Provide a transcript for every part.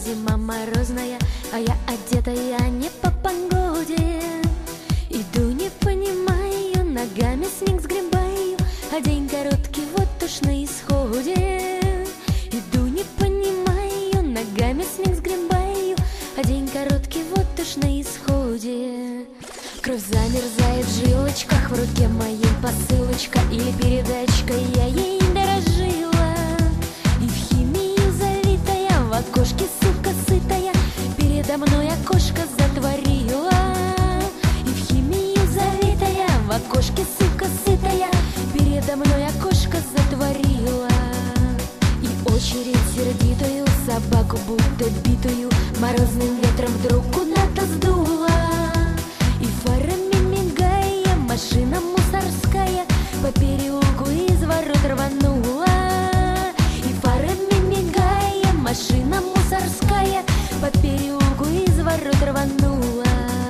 зима морозная, а я одетая не по погоде. Иду, не понимаю, ногами снег сгребаю, а день короткий, вот уж на исходе. Иду, не понимаю, ногами снег сгребаю, а день короткий, вот уж на исходе. Кровь замерзает в жилочках, в руке моей посылочка или передачка, я ей дорожила. И в химию залитая, в окошке сука сытая, передо мной окошко затворила. И в химию залитая, в окошке сука сытая, передо мной окошко затворила. И очередь сердитую, собаку будто битую, морозным ветром вдруг куда-то сдуло. И фарами мигая, машина мусорская по переулку из ворот рванула. И фарами мигая, машина мусорская по переулку из ворот рванула.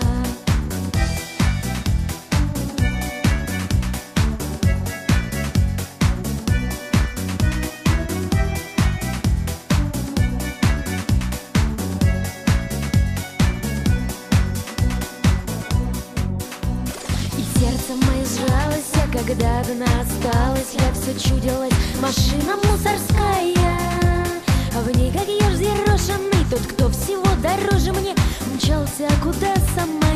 Сердце мое сжалось, а когда одна осталась, я все чудилась, машина мусорская. А в ней, как еж взъерошенный, тот, кто всего дороже мне, мчался куда сама